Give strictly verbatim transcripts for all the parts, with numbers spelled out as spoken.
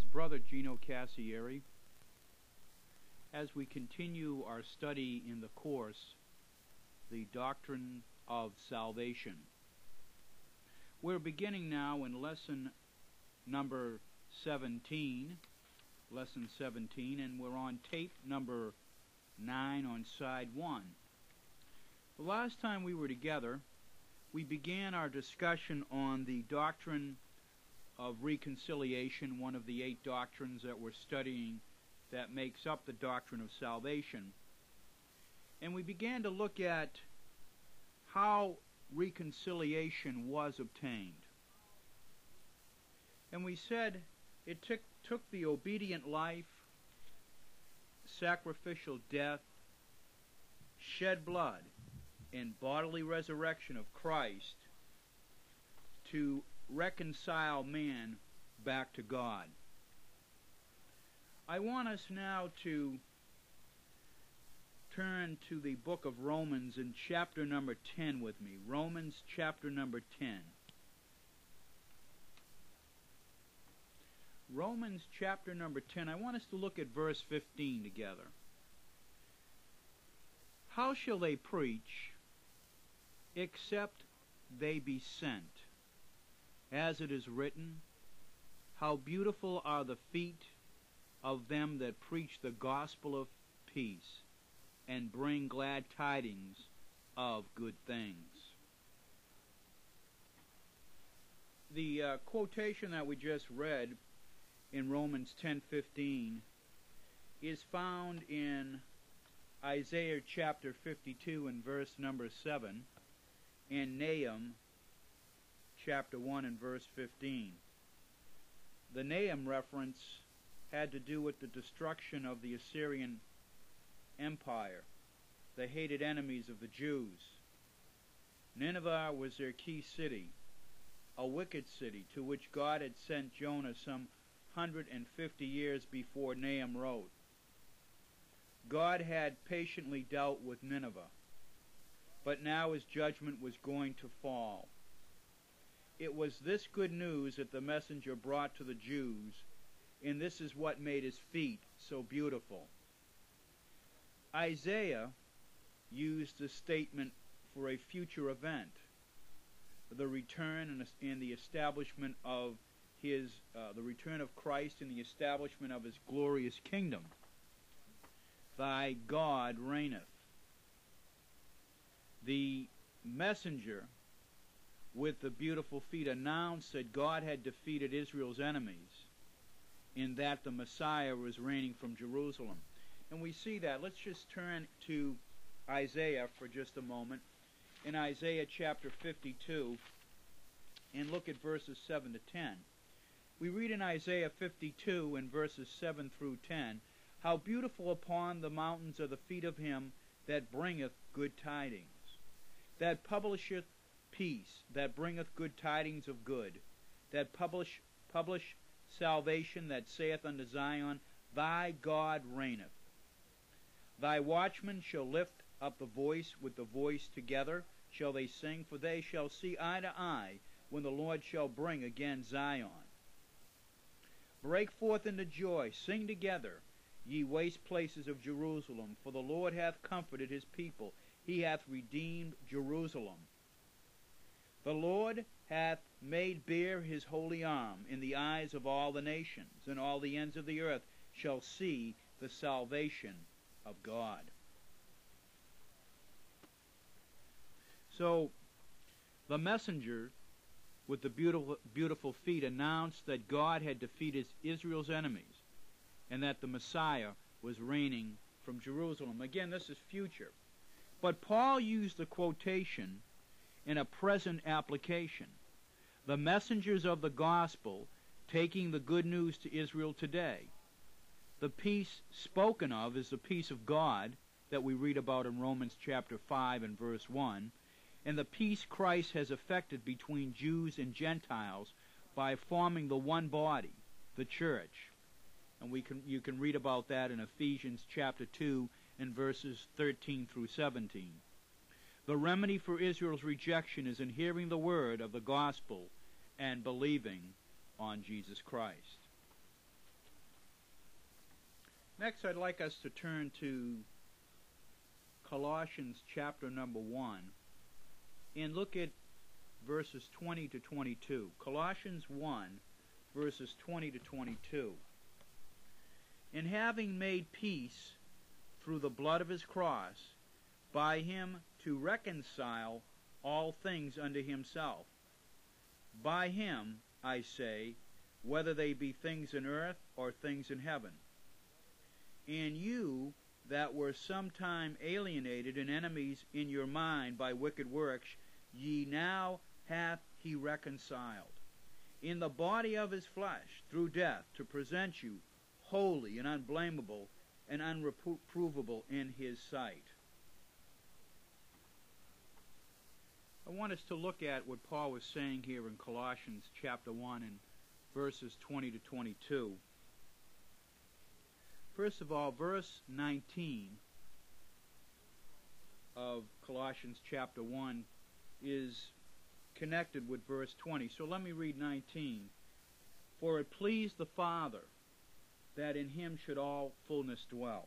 Brother Gino Cassieri. As we continue our study in the course, The Doctrine of Salvation, we're beginning now in lesson number seventeen, lesson seventeen, and we're on tape number nine on side one. The last time we were together, we began our discussion on the doctrine of reconciliation, one of the eight doctrines that we're studying that makes up the doctrine of salvation. And we began to look at how reconciliation was obtained. And we said it took, took the obedient life, sacrificial death, shed blood, and bodily resurrection of Christ to reconcile man back to God. I want us now to turn to the book of Romans in chapter number ten with me. Romans chapter number ten. Romans chapter number ten. I want us to look at verse fifteen together. How shall they preach except they be sent? As it is written, how beautiful are the feet of them that preach the gospel of peace and bring glad tidings of good things. The uh, quotation that we just read in Romans ten fifteen is found in Isaiah chapter fifty-two and verse number seven, and Nahum chapter one and verse fifteen. The Nahum reference had to do with the destruction of the Assyrian Empire, the hated enemies of the Jews. Nineveh was their key city, a wicked city to which God had sent Jonah some one hundred fifty years before Nahum wrote. God had patiently dealt with Nineveh, but now his judgment was going to fall. It was this good news that the messenger brought to the Jews, and this is what made his feet so beautiful. Isaiah used the statement for a future event, the return and the establishment of his, uh, the return of Christ and the establishment of his glorious kingdom. Thy God reigneth. The messenger with the beautiful feet announced that God had defeated Israel's enemies, in that the Messiah was reigning from Jerusalem. And we see that. Let's just turn to Isaiah for just a moment. In Isaiah chapter fifty-two, and look at verses seven to ten. We read in Isaiah fifty-two and verses seven through ten, how beautiful upon the mountains are the feet of him that bringeth good tidings, that publisheth peace, that bringeth good tidings of good, that publish publish salvation, that saith unto Zion, thy God reigneth. Thy watchmen shall lift up the voice with the voice together, shall they sing, for they shall see eye to eye, when the Lord shall bring again Zion. Break forth into joy, sing together, ye waste places of Jerusalem, for the Lord hath comforted his people, he hath redeemed Jerusalem. The Lord hath made bare his holy arm in the eyes of all the nations, and all the ends of the earth shall see the salvation of God. So, the messenger with the beautiful, beautiful feet announced that God had defeated Israel's enemies, and that the Messiah was reigning from Jerusalem. Again, this is future. But Paul used the quotation in a present application. The messengers of the gospel taking the good news to Israel today. The peace spoken of is the peace of God that we read about in Romans chapter five and verse one, and the peace Christ has effected between Jews and Gentiles by forming the one body, the church. And we can you can read about that in Ephesians chapter two and verses thirteen through seventeen. The remedy for Israel's rejection is in hearing the word of the gospel and believing on Jesus Christ. Next, I'd like us to turn to Colossians chapter number one and look at verses twenty to twenty-two. Colossians one, verses twenty to twenty-two. And having made peace through the blood of his cross, by him to reconcile all things unto himself. By him, I say, whether they be things in earth or things in heaven. And you that were sometime alienated and enemies in your mind by wicked works, ye now hath he reconciled in the body of his flesh through death, to present you holy and unblameable and unreprovable in his sight. I want us to look at what Paul was saying here in Colossians chapter one and verses twenty to twenty-two. First of all, verse nineteen of Colossians chapter one is connected with verse twenty. So let me read nineteen. For it pleased the Father that in him should all fullness dwell.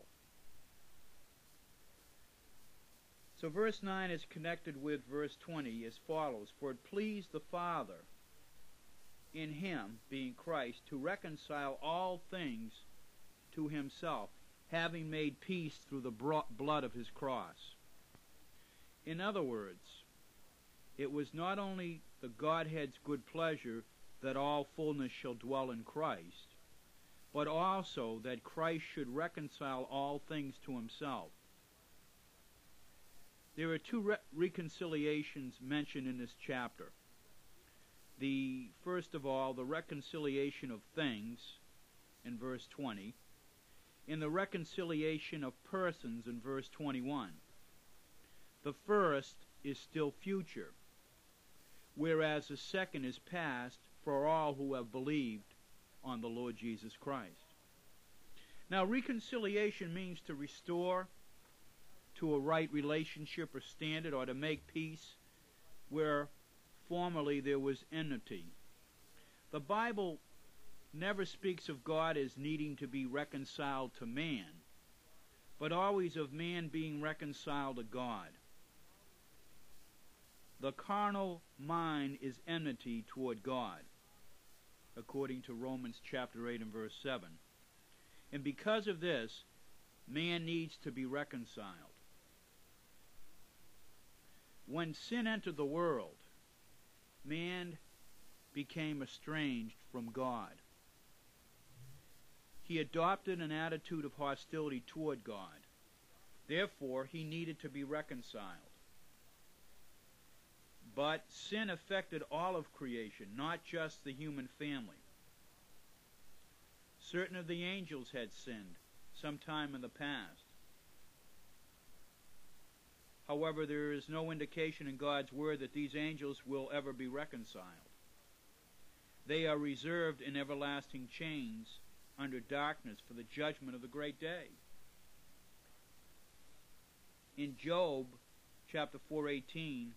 So verse nine is connected with verse twenty as follows. For it pleased the Father in him, being Christ, to reconcile all things to himself, having made peace through the blood of his cross. In other words, it was not only the Godhead's good pleasure that all fullness shall dwell in Christ, but also that Christ should reconcile all things to himself. There are two re- reconciliations mentioned in this chapter. The first of all, the reconciliation of things in verse twenty, and the reconciliation of persons in verse twenty-one. The first is still future, whereas the second is past for all who have believed on the Lord Jesus Christ. Now, reconciliation means to restore to a right relationship or standard, or to make peace where formerly there was enmity. The Bible never speaks of God as needing to be reconciled to man, but always of man being reconciled to God. The carnal mind is enmity toward God, according to Romans chapter eight and verse seven. And because of this, man needs to be reconciled. When sin entered the world, man became estranged from God. He adopted an attitude of hostility toward God. Therefore, he needed to be reconciled. But sin affected all of creation, not just the human family. Certain of the angels had sinned sometime in the past. However, there is no indication in God's Word that these angels will ever be reconciled. They are reserved in everlasting chains under darkness for the judgment of the great day. In Job chapter four eighteen,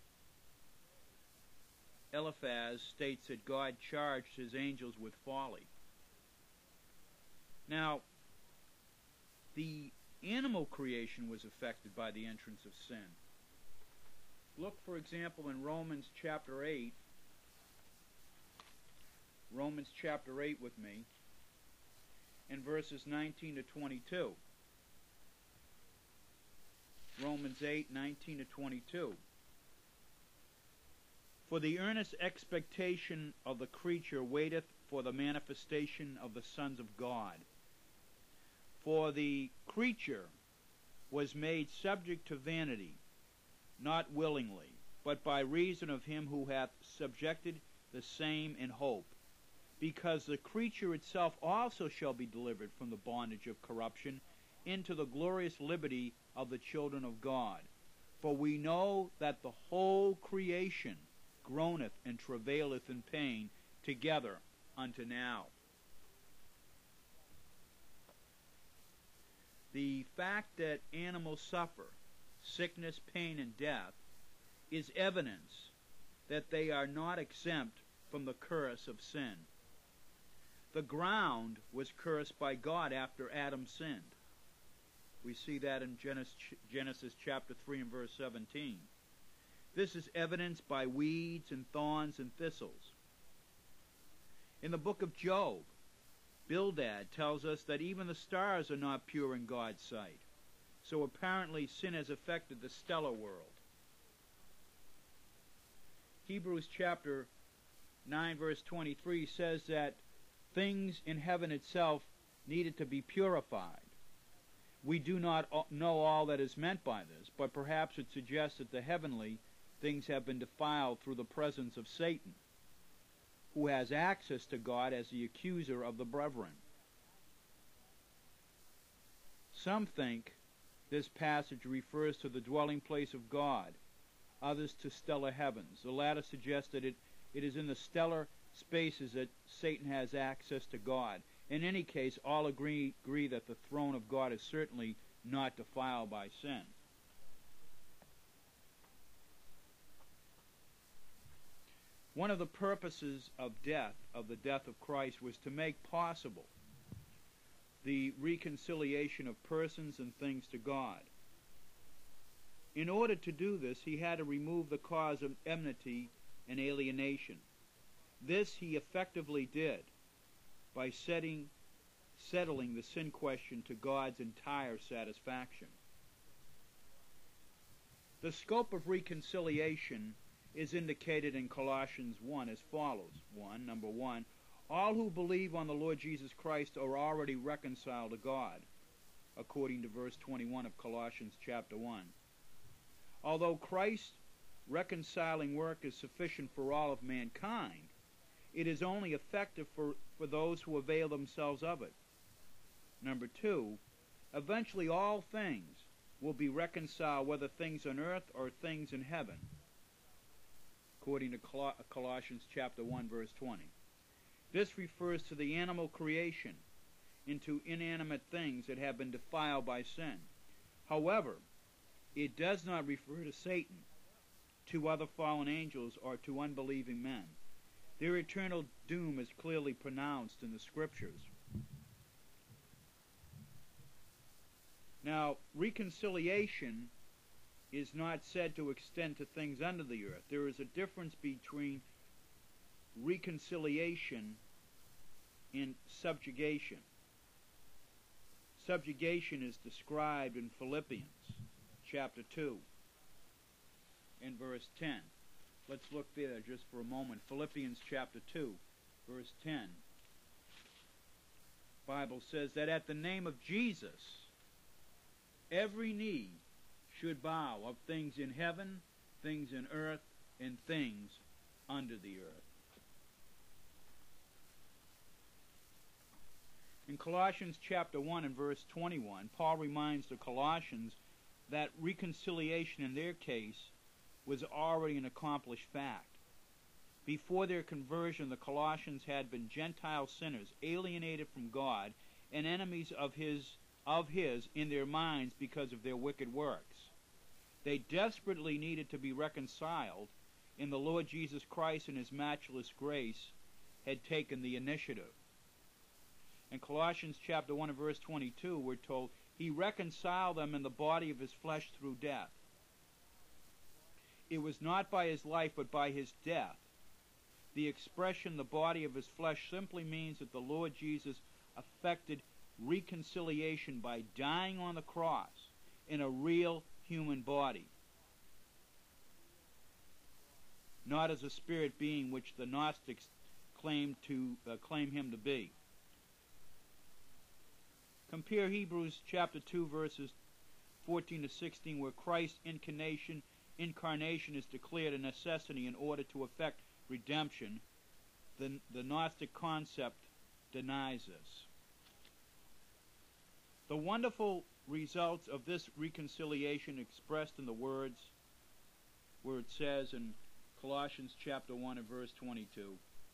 Eliphaz states that God charged his angels with folly. Now, the animal creation was affected by the entrance of sin. Look, for example, in Romans chapter eight. Romans chapter eight with me, in verses nineteen to twenty-two. Romans eight, nineteen to twenty-two. For the earnest expectation of the creature waiteth for the manifestation of the sons of God. For the creature was made subject to vanity, not willingly, but by reason of him who hath subjected the same in hope, because the creature itself also shall be delivered from the bondage of corruption into the glorious liberty of the children of God. For we know that the whole creation groaneth and travaileth in pain together unto now. The fact that animals suffer sickness, pain, and death is evidence that they are not exempt from the curse of sin. The ground was cursed by God after Adam sinned. We see that in Genesis, Genesis chapter three and verse seventeen. This is evidenced by weeds and thorns and thistles. In the book of Job, Bildad tells us that even the stars are not pure in God's sight. So apparently sin has affected the stellar world. Hebrews chapter nine verse twenty-three says that things in heaven itself needed to be purified. We do not know all that is meant by this, but perhaps it suggests that the heavenly things have been defiled through the presence of Satan, who has access to God as the accuser of the brethren. Some think this passage refers to the dwelling place of God, others to stellar heavens. The latter suggests that it, it is in the stellar spaces that Satan has access to God. In any case, all agree, agree that the throne of God is certainly not defiled by sin. One of the purposes of death, of the death of Christ, was to make possible the reconciliation of persons and things to God. In order to do this, he had to remove the cause of enmity and alienation. This he effectively did by setting, settling the sin question to God's entire satisfaction. The scope of reconciliation is indicated in Colossians one as follows. One, number one, all who believe on the Lord Jesus Christ are already reconciled to God, according to verse twenty-one of Colossians chapter one. Although Christ's reconciling work is sufficient for all of mankind, it is only effective for, for those who avail themselves of it. Number two, eventually all things will be reconciled, whether things on earth or things in heaven, according to Col- Colossians chapter one, verse twenty. This refers to the animal creation into inanimate things that have been defiled by sin. However, it does not refer to Satan, to other fallen angels, or to unbelieving men. Their eternal doom is clearly pronounced in the Scriptures. Now, reconciliation is not said to extend to things under the earth. There is a difference between reconciliation and subjugation. Subjugation is described in Philippians chapter two and verse ten. Let's look there just for a moment. Philippians chapter two, verse ten. The Bible says that at the name of Jesus, every knee should bow, of things in heaven, things in earth, and things under the earth. In Colossians chapter one and verse twenty-one, Paul reminds the Colossians that reconciliation in their case was already an accomplished fact. Before their conversion, the Colossians had been Gentile sinners, alienated from God, and enemies of his, of his in their minds because of their wicked works. They desperately needed to be reconciled, and the Lord Jesus Christ in his matchless grace had taken the initiative. In Colossians chapter one and verse twenty-two, we're told, he reconciled them in the body of his flesh through death. It was not by his life, but by his death. The expression, the body of his flesh, simply means that the Lord Jesus effected reconciliation by dying on the cross in a real human body, not as a spirit being which the Gnostics claimed to uh, claim him to be. Compare Hebrews chapter two, verses fourteen to sixteen, where Christ's incarnation, incarnation is declared a necessity in order to effect redemption. The, the Gnostic concept denies this. The wonderful results of this reconciliation expressed in the words where it says in Colossians chapter one and verse twenty-two,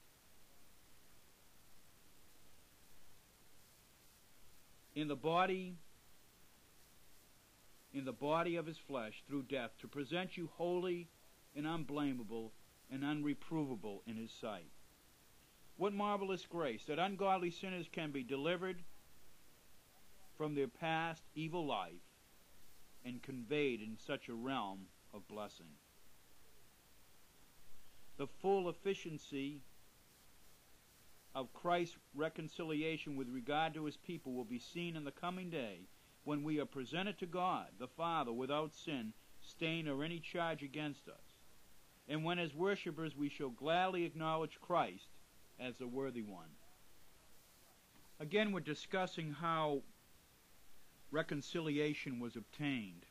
in the body in the body of his flesh through death, to present you holy and unblameable and unreprovable in his sight. What marvelous grace that ungodly sinners can be delivered from their past evil life and conveyed in such a realm of blessing. The full efficiency of Christ's reconciliation with regard to his people will be seen in the coming day when we are presented to God, the Father, without sin, stain, or any charge against us, and when as worshippers we shall gladly acknowledge Christ as the worthy one. Again, we're discussing how reconciliation was obtained.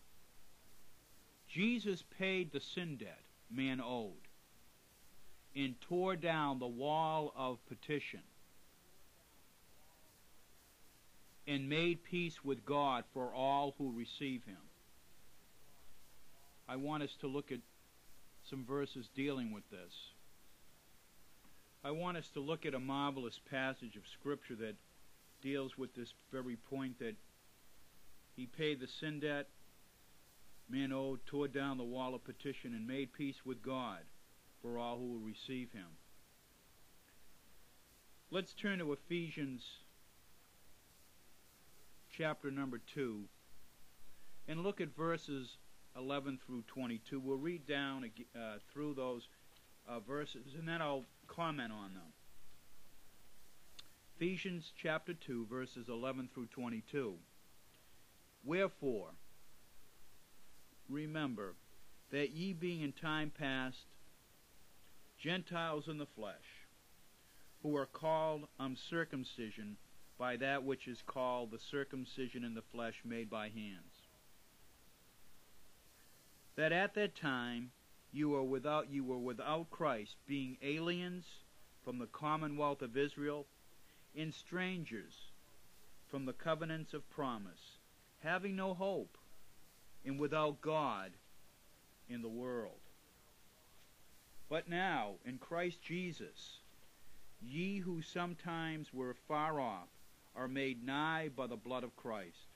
Jesus paid the sin debt man owed and tore down the wall of petition and made peace with God for all who receive him. I want us to look at some verses dealing with this. I want us to look at a marvelous passage of Scripture that deals with this very point, that he paid the sin debt man owed, tore down the wall of petition, and made peace with God for all who will receive him. Let's turn to Ephesians chapter number two and look at verses eleven through twenty-two. We'll read down uh, through those uh, verses, and then I'll comment on them. Ephesians chapter two, verses eleven through twenty-two. Wherefore, remember that ye being in time past Gentiles in the flesh, who are called uncircumcision by that which is called the circumcision in the flesh made by hands, that at that time you were without you were without Christ, being aliens from the commonwealth of Israel, and strangers from the covenants of promise, having no hope, and without God in the world. But now, in Christ Jesus, ye who sometimes were far off are made nigh by the blood of Christ.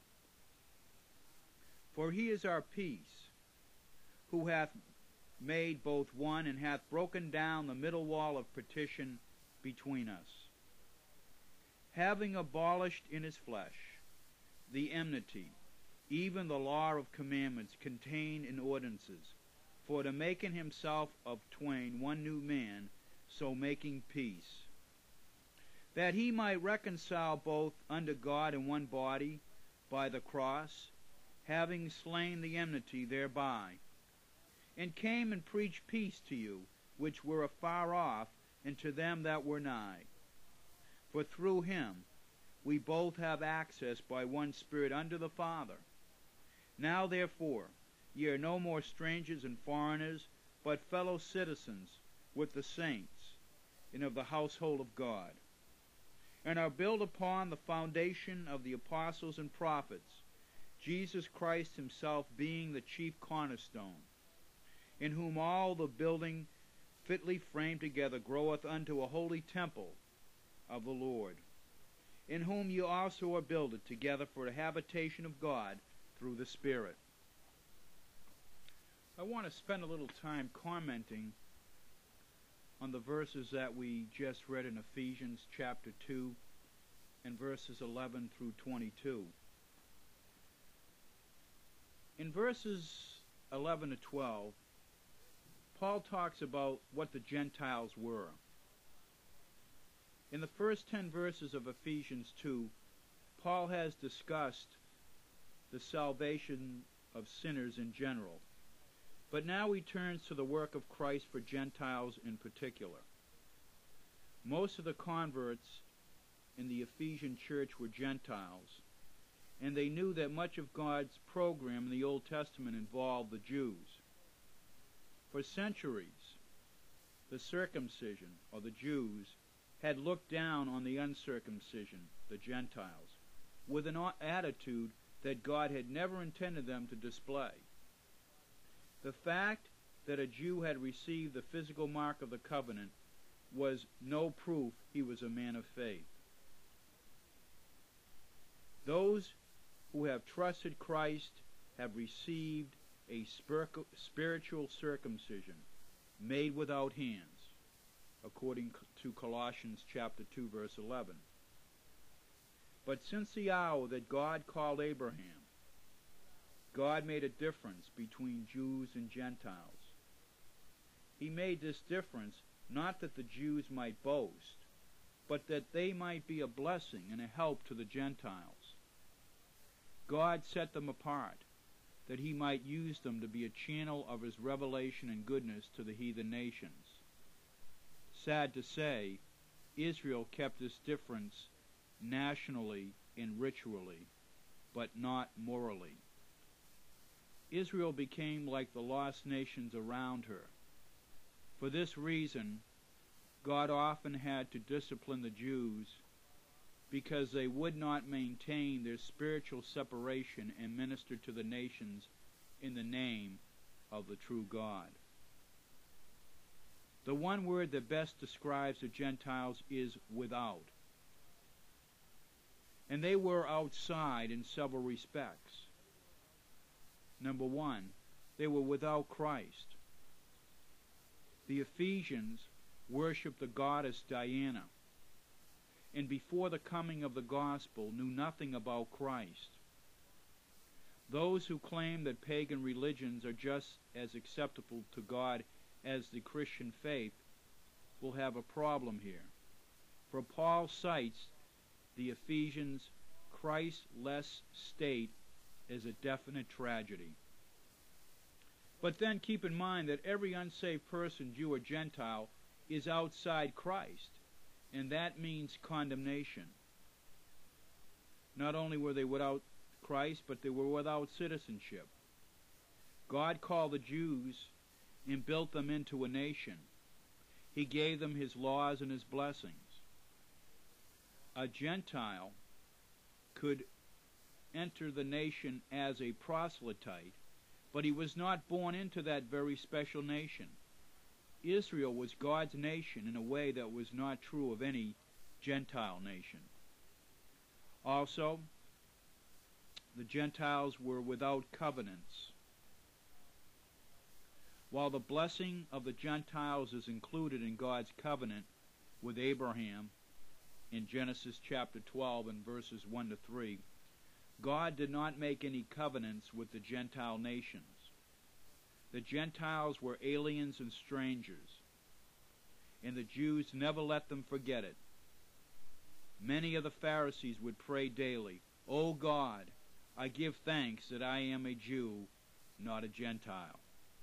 For he is our peace, who hath made both one, and hath broken down the middle wall of partition between us, having abolished in his flesh the enmity, even the law of commandments contained in ordinances, for to make in himself of twain one new man, so making peace, that he might reconcile both unto God in one body by the cross, having slain the enmity thereby, and came and preached peace to you which were afar off, and to them that were nigh. For through him we both have access by one Spirit unto the Father. Now therefore ye are no more strangers and foreigners, but fellow citizens with the saints, and of the household of God, and are built upon the foundation of the apostles and prophets, Jesus Christ himself being the chief cornerstone, in whom all the building fitly framed together groweth unto a holy temple of the Lord, in whom ye also are builded together for the habitation of God through the Spirit. I want to spend a little time commenting on the verses that we just read in Ephesians chapter two and verses eleven through twenty-two. In verses eleven to twelve, Paul talks about what the Gentiles were. In the first ten verses of Ephesians two, Paul has discussed the salvation of sinners in general. But now he turns to the work of Christ for Gentiles in particular. Most of the converts in the Ephesian church were Gentiles, and they knew that much of God's program in the Old Testament involved the Jews. For centuries, the circumcision, or the Jews, had looked down on the uncircumcision, the Gentiles, with an attitude that God had never intended them to display. The fact that a Jew had received the physical mark of the covenant was no proof he was a man of faith. Those who have trusted Christ have received a spiritual circumcision made without hands, according to Colossians chapter two, verse eleven. But since the hour that God called Abraham, God made a difference between Jews and Gentiles. He made this difference not that the Jews might boast, but that they might be a blessing and a help to the Gentiles. God set them apart, that he might use them to be a channel of his revelation and goodness to the heathen nations. Sad to say, Israel kept this difference nationally and ritually, but not morally. Israel became like the lost nations around her. For this reason, God often had to discipline the Jews because they would not maintain their spiritual separation and minister to the nations in the name of the true God. The one word that best describes the Gentiles is without. And they were outside in several respects. Number one, they were without Christ. The Ephesians worshiped the goddess Diana, and before the coming of the gospel knew nothing about Christ. Those who claim that pagan religions are just as acceptable to God as the Christian faith will have a problem here. For Paul cites the Ephesians' Christ-less state as a definite tragedy. But then keep in mind that every unsaved person, Jew or Gentile, is outside Christ, and that means condemnation. Not only were they without Christ, but they were without citizenship. God called the Jews and built them into a nation. He gave them his laws and his blessings. A Gentile could enter the nation as a proselyte, but he was not born into that very special nation. Israel was God's nation in a way that was not true of any Gentile nation. Also, the Gentiles were without covenants. While the blessing of the Gentiles is included in God's covenant with Abraham in Genesis chapter twelve and verses one to three, God did not make any covenants with the Gentile nations. The Gentiles were aliens and strangers, and the Jews never let them forget it. Many of the Pharisees would pray daily, "O God, I give thanks that I am a Jew, not a Gentile."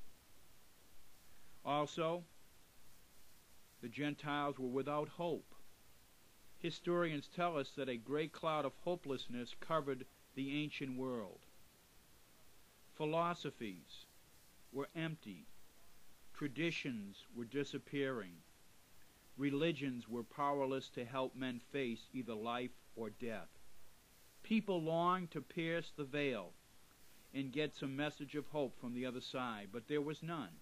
Also, the Gentiles were without hope. Historians tell us that a great cloud of hopelessness covered the ancient world. Philosophies were empty. Traditions were disappearing. Religions were powerless to help men face either life or death. People longed to pierce the veil and get some message of hope from the other side, but there was none.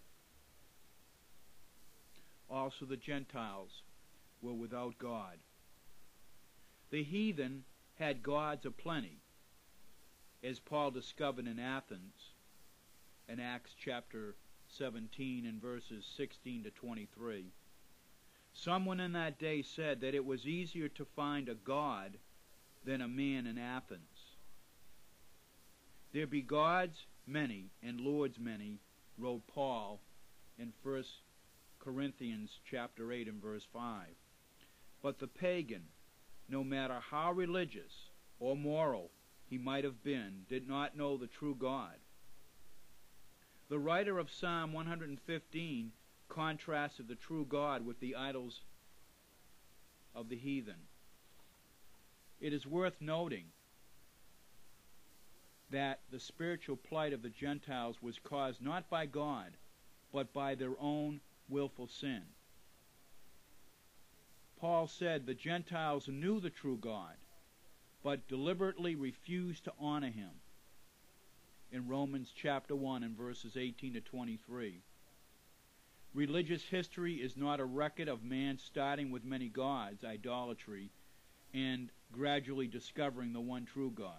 Also, the Gentiles were without God. The heathen had gods aplenty, as Paul discovered in Athens in Acts chapter seventeen and verses sixteen to twenty-three. Someone in that day said that it was easier to find a god than a man in Athens. There be gods many and lords many, wrote Paul in First Corinthians chapter eight and verse five. But the pagan, no matter how religious or moral he might have been, did not know the true God. The writer of Psalm one hundred fifteen contrasted the true God with the idols of the heathen. It is worth noting that the spiritual plight of the Gentiles was caused not by God, but by their own willful sin. Paul said the Gentiles knew the true God, but deliberately refused to honor him in Romans chapter one and verses eighteen to twenty-three. Religious history is not a record of man starting with many gods, idolatry, and gradually discovering the one true God.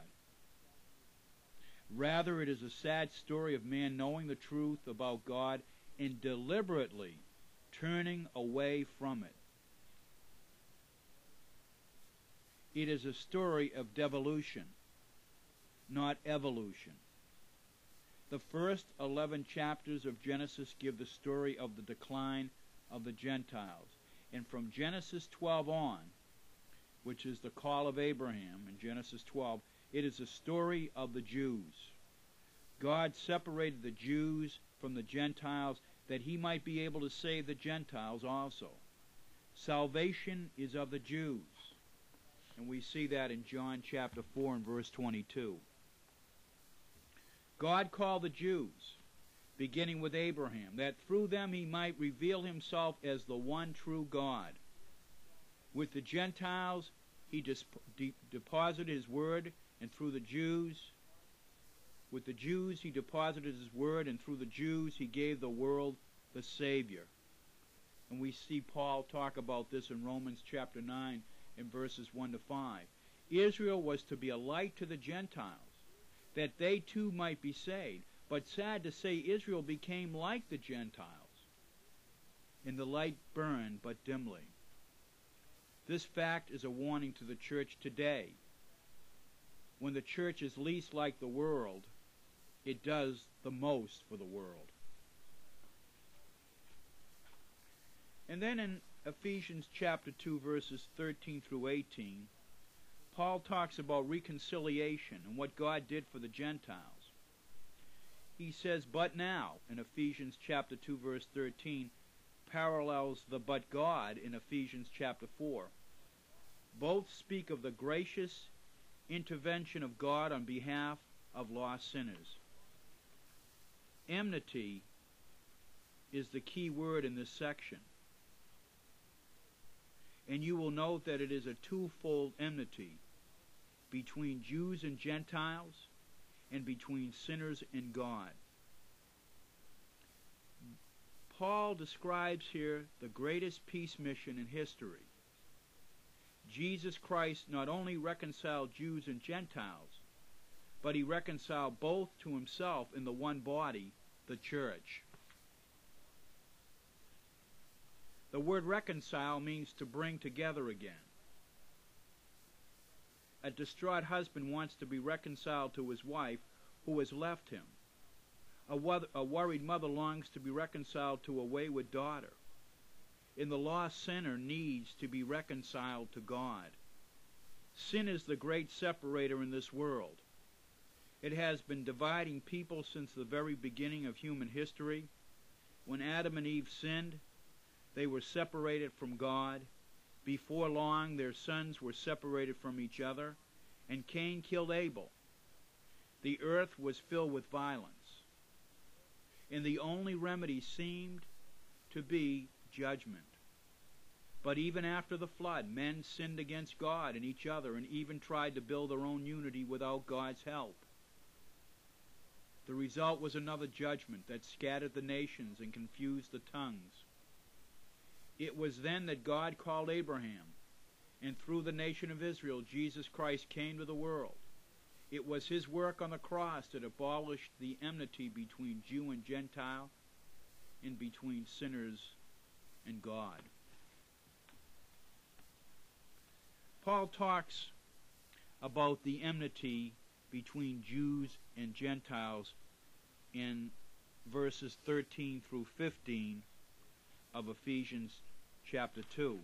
Rather, it is a sad story of man knowing the truth about God and deliberately turning away from it. It is a story of devolution, not evolution. The first eleven chapters of Genesis give the story of the decline of the Gentiles. And from Genesis twelve on, which is the call of Abraham in Genesis twelve, it is a story of the Jews. God separated the Jews from the Gentiles that he might be able to save the Gentiles also. Salvation is of the Jews. And we see that in John chapter four and verse twenty-two. God called the Jews, beginning with Abraham, that through them he might reveal himself as the one true God. With the Gentiles he dis- de- deposited his word, and through the Jews, with the Jews he deposited his word, and through the Jews he gave the world the Savior. And we see Paul talk about this in Romans chapter nine in verses one to five. Israel was to be a light to the Gentiles, that they too might be saved. But sad to say, Israel became like the Gentiles, and the light burned but dimly. This fact is a warning to the church today. When the church is least like the world, it does the most for the world. And then in Ephesians chapter two, verses thirteen through eighteen, Paul talks about reconciliation and what God did for the Gentiles. He says, but now, in Ephesians chapter two, verse thirteen, parallels the but God in Ephesians chapter four. Both speak of the gracious intervention of God on behalf of lost sinners. Enmity is the key word in this section. And you will note that it is a twofold enmity between Jews and Gentiles, and between sinners and God. Paul describes here the greatest peace mission in history. Jesus Christ not only reconciled Jews and Gentiles, but he reconciled both to himself in the one body, the church. The word reconcile means to bring together again. A distraught husband wants to be reconciled to his wife who has left him. A, wo- a worried mother longs to be reconciled to a wayward daughter. And the lost sinner needs to be reconciled to God. Sin is the great separator in this world. It has been dividing people since the very beginning of human history. When Adam and Eve sinned, they were separated from God. Before long, their sons were separated from each other, and Cain killed Abel. The earth was filled with violence, and the only remedy seemed to be judgment. But even after the flood, men sinned against God and each other, and even tried to build their own unity without God's help. The result was another judgment that scattered the nations and confused the tongues. It was then that God called Abraham, and through the nation of Israel, Jesus Christ came to the world. It was his work on the cross that abolished the enmity between Jew and Gentile, and between sinners and God. Paul talks about the enmity between Jews and Gentiles in verses thirteen through fifteen of Ephesians chapter two.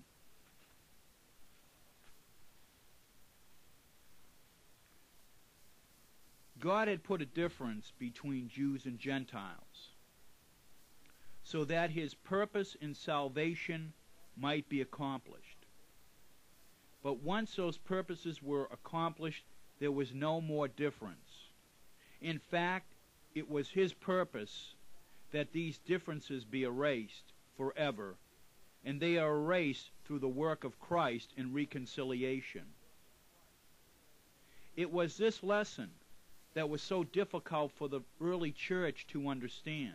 God had put a difference between Jews and Gentiles so that his purpose in salvation might be accomplished. But once those purposes were accomplished, there was no more difference. In fact, it was his purpose that these differences be erased forever, and they are erased through the work of Christ in reconciliation. It was this lesson that was so difficult for the early church to understand.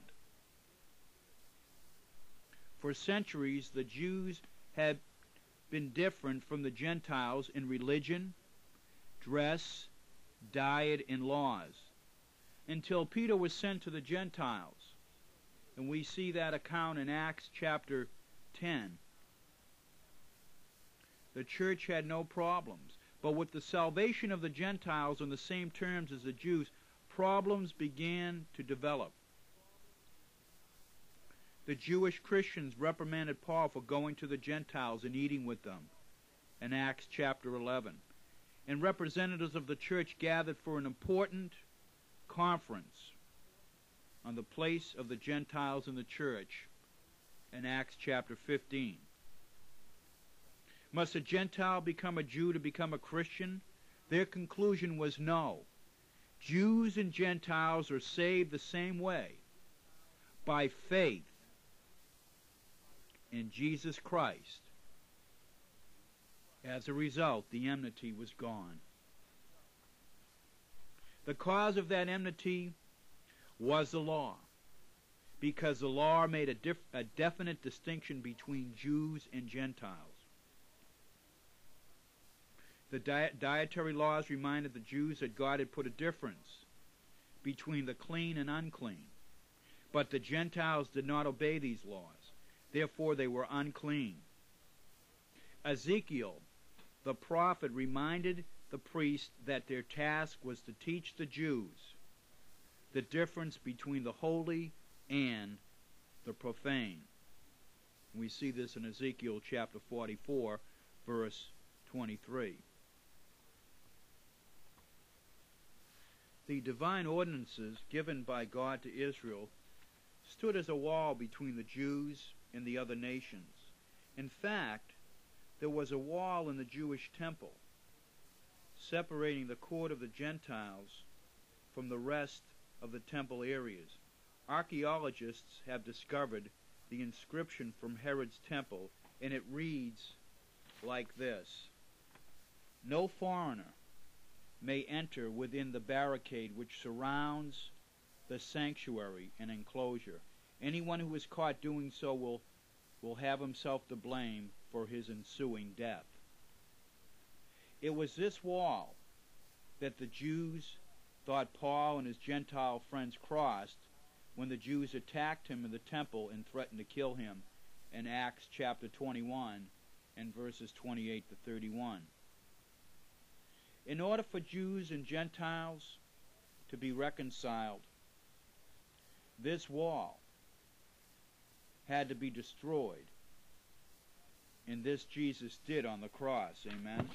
For centuries, the Jews had been different from the Gentiles in religion, dress, diet, and laws, until Peter was sent to the Gentiles. And we see that account in Acts chapter ten. The church had no problems. But with the salvation of the Gentiles on the same terms as the Jews, problems began to develop. The Jewish Christians reprimanded Paul for going to the Gentiles and eating with them in Acts chapter eleven. And representatives of the church gathered for an important conference on the place of the Gentiles in the church in Acts chapter fifteen. Must a Gentile become a Jew to become a Christian? Their conclusion was no. Jews and Gentiles are saved the same way, by faith in Jesus Christ. As a result, the enmity was gone. The cause of that enmity was the law, because the law made a, dif- a definite distinction between Jews and Gentiles. The di- dietary laws reminded the Jews that God had put a difference between the clean and unclean, but the Gentiles did not obey these laws. Therefore, they were unclean. Ezekiel, the prophet, reminded the priests that their task was to teach the Jews the difference between the holy and the profane. We see this in Ezekiel chapter forty-four, verse twenty-three. The divine ordinances given by God to Israel stood as a wall between the Jews and the other nations. In fact, there was a wall in the Jewish temple separating the court of the Gentiles from the rest of the temple areas. Archaeologists have discovered the inscription from Herod's temple, and it reads like this: "No foreigner may enter within the barricade which surrounds the sanctuary and enclosure. Anyone who is caught doing so will, will have himself to blame for his ensuing death." It was this wall that the Jews thought Paul and his Gentile friends crossed when the Jews attacked him in the temple and threatened to kill him in Acts chapter twenty-one and verses twenty-eight to thirty-one. In order for Jews and Gentiles to be reconciled, this wall had to be destroyed, and this Jesus did on the cross. Amen.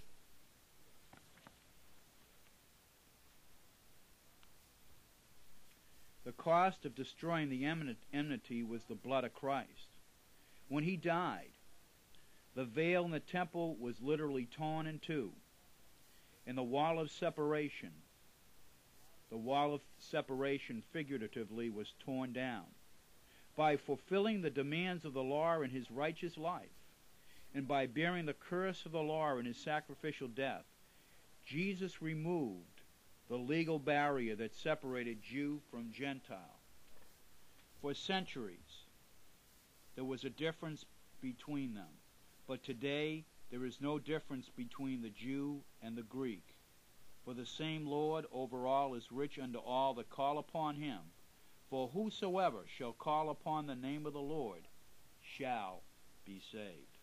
The cost of destroying the enmity was the blood of Christ. When he died, the veil in the temple was literally torn in two, and the wall of separation, the wall of separation figuratively, was torn down. By fulfilling the demands of the law in his righteous life, and by bearing the curse of the law in his sacrificial death, Jesus removed the legal barrier that separated Jew from Gentile. For centuries, there was a difference between them, but today there is no difference between the Jew and the Greek. For the same Lord over all is rich unto all that call upon him. For whosoever shall call upon the name of the Lord shall be saved.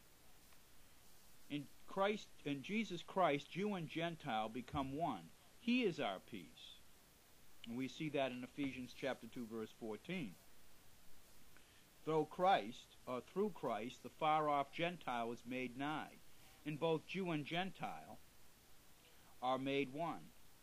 In Christ, in Jesus Christ, Jew and Gentile become one. He is our peace. And we see that in Ephesians chapter two, verse fourteen. Though Christ, or through Christ, the far-off Gentile is made nigh, and both Jew and Gentile are made one.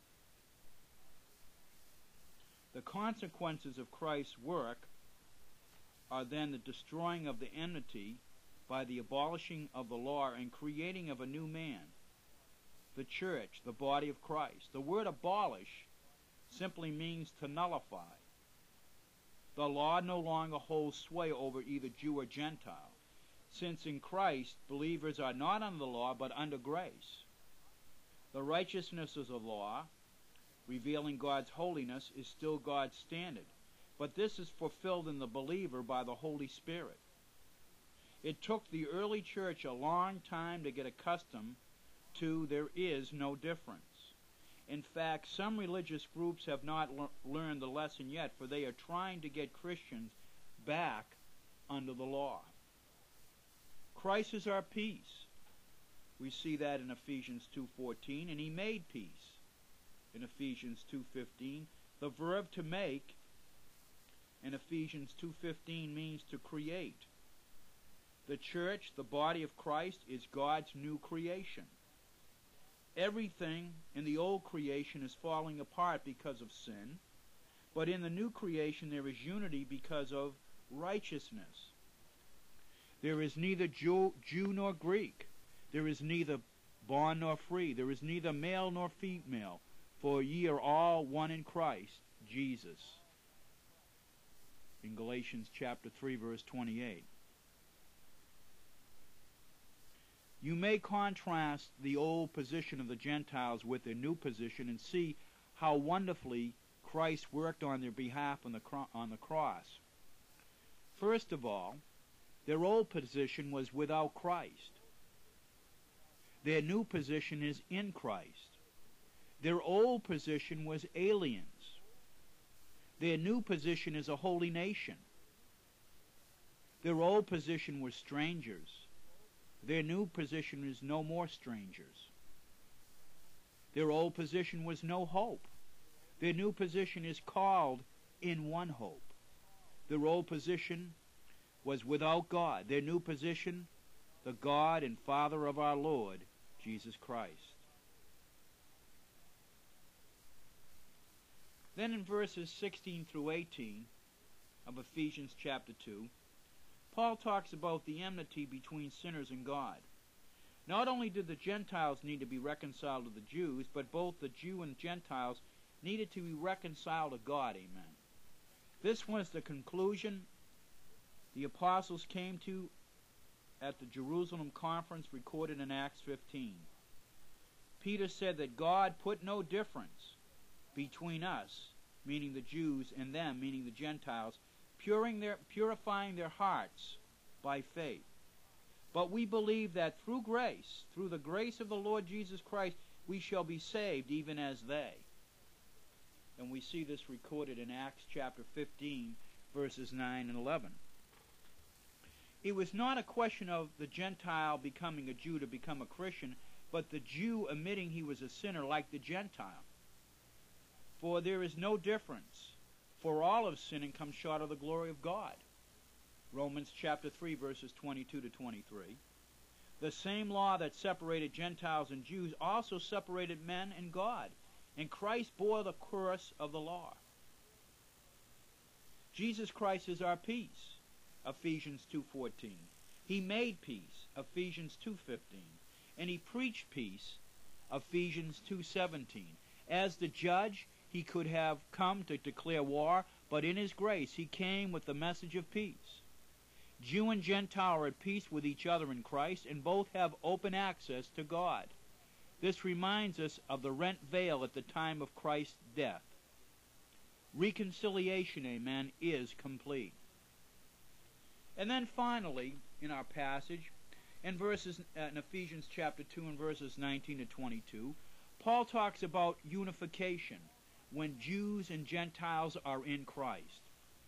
The consequences of Christ's work are then the destroying of the enmity by the abolishing of the law and creating of a new man, the church, the body of Christ. The word abolish simply means to nullify. The law no longer holds sway over either Jew or Gentile, since in Christ believers are not under the law but under grace. The righteousness of the law, revealing God's holiness, is still God's standard, but this is fulfilled in the believer by the Holy Spirit. It took the early church a long time to get accustomed to there is no difference. In fact, some religious groups have not le- learned the lesson yet, for they are trying to get Christians back under the law. Christ is our peace. We see that in Ephesians two fourteen. And he made peace in Ephesians two fifteen. The verb to make in Ephesians two fifteen means to create. The church, the body of Christ, is God's new creation. Everything in the old creation is falling apart because of sin, but in the new creation there is unity because of righteousness. There is neither Jew, Jew nor Greek. There is neither bond nor free. There is neither male nor female, for ye are all one in Christ Jesus. In Galatians chapter three, verse twenty-eight. You may contrast the old position of the Gentiles with their new position and see how wonderfully Christ worked on their behalf on the, cro- on the cross. First of all, their old position was without Christ. Their new position is in Christ. Their old position was aliens. Their new position is a holy nation. Their old position was strangers. Their new position is no more strangers. Their old position was no hope. Their new position is called in one hope. Their old position was without God. Their new position, the God and Father of our Lord, Jesus Christ. Then in verses sixteen through eighteen of Ephesians chapter two, Paul talks about the enmity between sinners and God. Not only did the Gentiles need to be reconciled to the Jews, but both the Jew and Gentiles needed to be reconciled to God. Amen. This was the conclusion the apostles came to at the Jerusalem conference recorded in Acts fifteen. Peter said that God put no difference between us, meaning the Jews, and them, meaning the Gentiles, purifying their, purifying their hearts by faith. But we believe that through grace, through the grace of the Lord Jesus Christ, we shall be saved even as they. And we see this recorded in Acts chapter fifteen, verses nine and eleven. It was not a question of the Gentile becoming a Jew to become a Christian, but the Jew admitting he was a sinner like the Gentile. For there is no difference, for all have sinned and come short of the glory of God. Romans chapter three, verses twenty-two to twenty-three. The same law that separated Gentiles and Jews also separated men and God, and Christ bore the curse of the law. Jesus Christ is our peace, Ephesians two fourteen. He made peace, Ephesians two fifteen. And he preached peace, Ephesians two seventeen. As the judge, he could have come to declare war, but in his grace he came with the message of peace. Jew and Gentile are at peace with each other in Christ, and both have open access to God. This reminds us of the rent veil at the time of Christ's death. Reconciliation, amen, is complete. And then finally, in our passage, in verses in Ephesians chapter two and verses nineteen to twenty-two, Paul talks about unification when Jews and Gentiles are in Christ.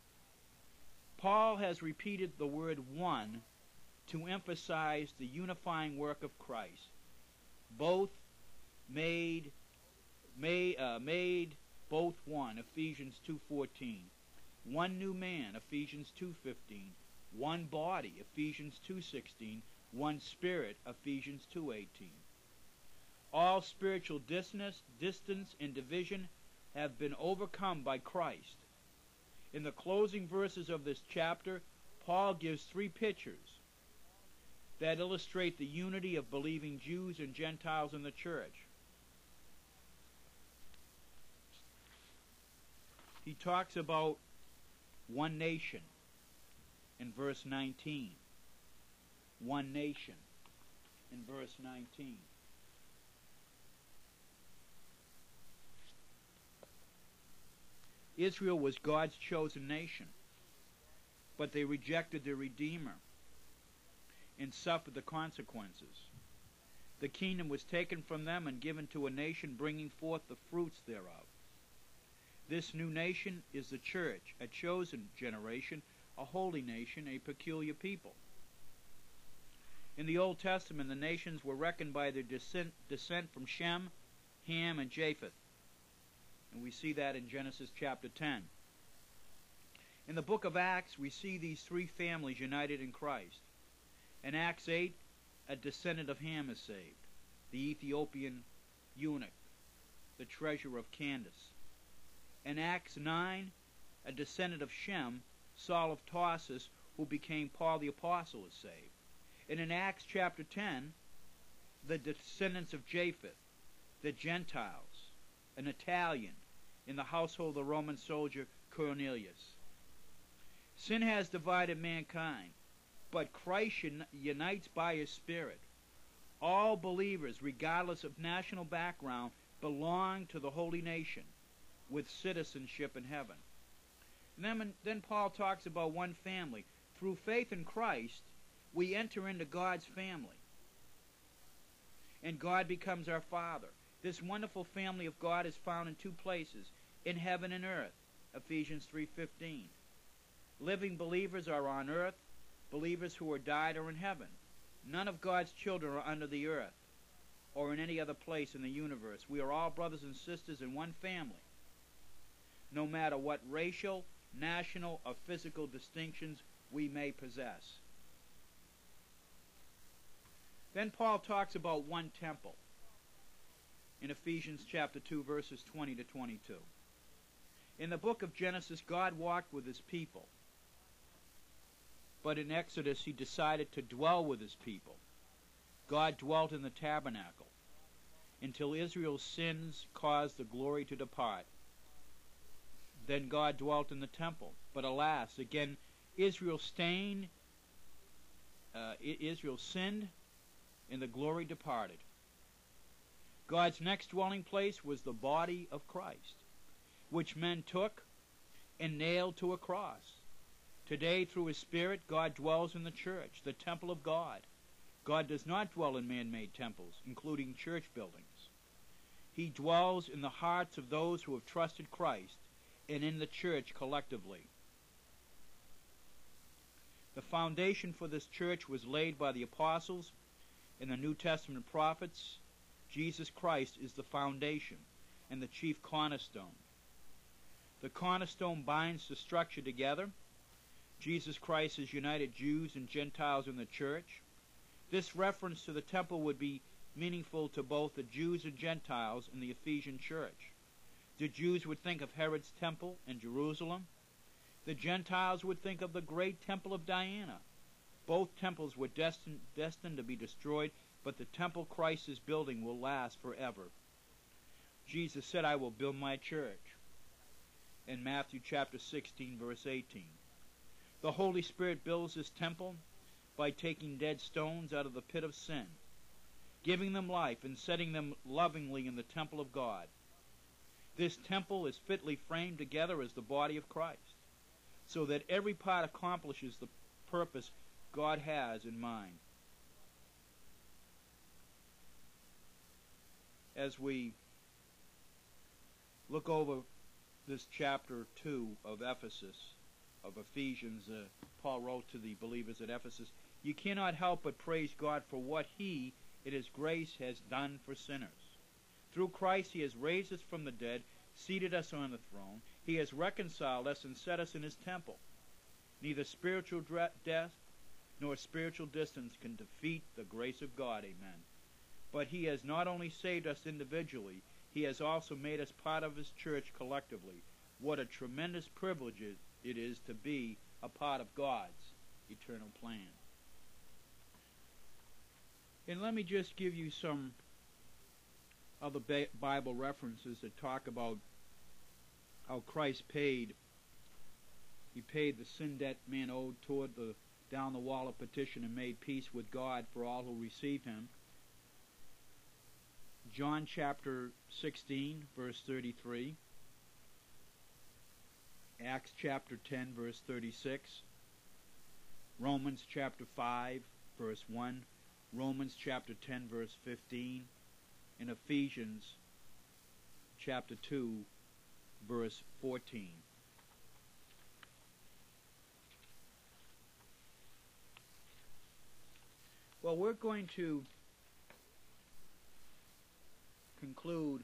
Paul has repeated the word one to emphasize the unifying work of Christ. Both made made uh, made both one, Ephesians two fourteen. One new man, Ephesians two fifteen. One body, Ephesians two sixteen. One spirit, Ephesians two eighteen. All spiritual distance, distance and division have been overcome by Christ. In the closing verses of this chapter, Paul gives three pictures that illustrate the unity of believing Jews and Gentiles in the church. He talks about one nation in verse nineteen. One nation in verse nineteen. Israel was God's chosen nation, but they rejected their Redeemer and suffered the consequences. The kingdom was taken from them and given to a nation bringing forth the fruits thereof. This new nation is the church, a chosen generation, a holy nation, a peculiar people. In the Old Testament, the nations were reckoned by their descent, descent from Shem, Ham, and Japheth. And we see that in Genesis chapter ten. In the book of Acts, we see these three families united in Christ. In Acts eight, a descendant of Ham is saved, the Ethiopian eunuch, the treasurer of Candace. In Acts nine, a descendant of Shem, Saul of Tarsus, who became Paul the Apostle, is saved. And in Acts chapter ten, the descendants of Japheth, the Gentiles, an Italian, in the household of the Roman soldier Cornelius. Sin has divided mankind, but Christ unites by His Spirit. All believers, regardless of national background, belong to the holy nation with citizenship in heaven. And then, then Paul talks about one family. Through faith in Christ, we enter into God's family. And God becomes our Father. This wonderful family of God is found in two places, in heaven and earth, Ephesians three fifteen. Living believers are on earth. Believers who are died are in heaven. None of God's children are under the earth or in any other place in the universe. We are all brothers and sisters in one family, no matter what racial, national, or physical distinctions we may possess. Then Paul talks about one temple in Ephesians chapter two, verses twenty to twenty-two. In the book of Genesis, God walked with His people. But in Exodus, He decided to dwell with His people. God dwelt in the tabernacle until Israel's sins caused the glory to depart. Then God dwelt in the temple. But alas, again, Israel stained, uh, Israel sinned, and the glory departed. God's next dwelling place was the body of Christ, which men took and nailed to a cross. Today, through His Spirit, God dwells in the church, the temple of God. God does not dwell in man-made temples, including church buildings. He dwells in the hearts of those who have trusted Christ and in the church collectively. The foundation for this church was laid by the apostles and the New Testament prophets. Jesus Christ is the foundation and the chief cornerstone. The cornerstone binds the structure together. Jesus Christ has united Jews and Gentiles in the church. This reference to the temple would be meaningful to both the Jews and Gentiles in the Ephesian church. The Jews would think of Herod's temple in Jerusalem. The Gentiles would think of the great temple of Diana. Both temples were destined, destined to be destroyed, but the temple Christ is building will last forever. Jesus said, "I will build my church," in Matthew chapter sixteen, verse eighteen. The Holy Spirit builds His temple by taking dead stones out of the pit of sin, giving them life, and setting them lovingly in the temple of God. This temple is fitly framed together as the body of Christ, so that every part accomplishes the purpose God has in mind. As we look over this chapter two of Ephesus, of Ephesians, uh, Paul wrote to the believers at Ephesus, you cannot help but praise God for what He, in His grace, has done for sinners. Through Christ He has raised us from the dead, seated us on the throne. He has reconciled us and set us in His temple. Neither spiritual death nor spiritual distance can defeat the grace of God. Amen. But He has not only saved us individually, He has also made us part of His church collectively. What a tremendous privilege it is to be a part of God's eternal plan. And let me just give you some other Bible references that talk about how Christ paid. He paid the sin debt man owed toward the down the wall of petition and made peace with God for all who received Him. John chapter sixteen, verse thirty-three. Acts chapter ten, verse thirty-six. Romans chapter five, verse one. Romans chapter ten, verse fifteen. And Ephesians chapter two, verse fourteen. Well, we're going to conclude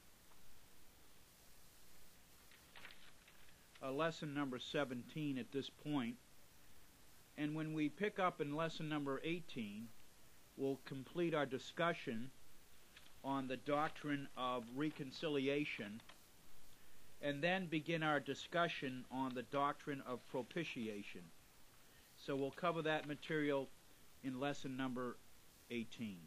uh, lesson number seventeen at this point, and when we pick up in lesson number eighteen, we'll complete our discussion on the doctrine of reconciliation, and then begin our discussion on the doctrine of propitiation. So we'll cover that material in lesson number eighteen.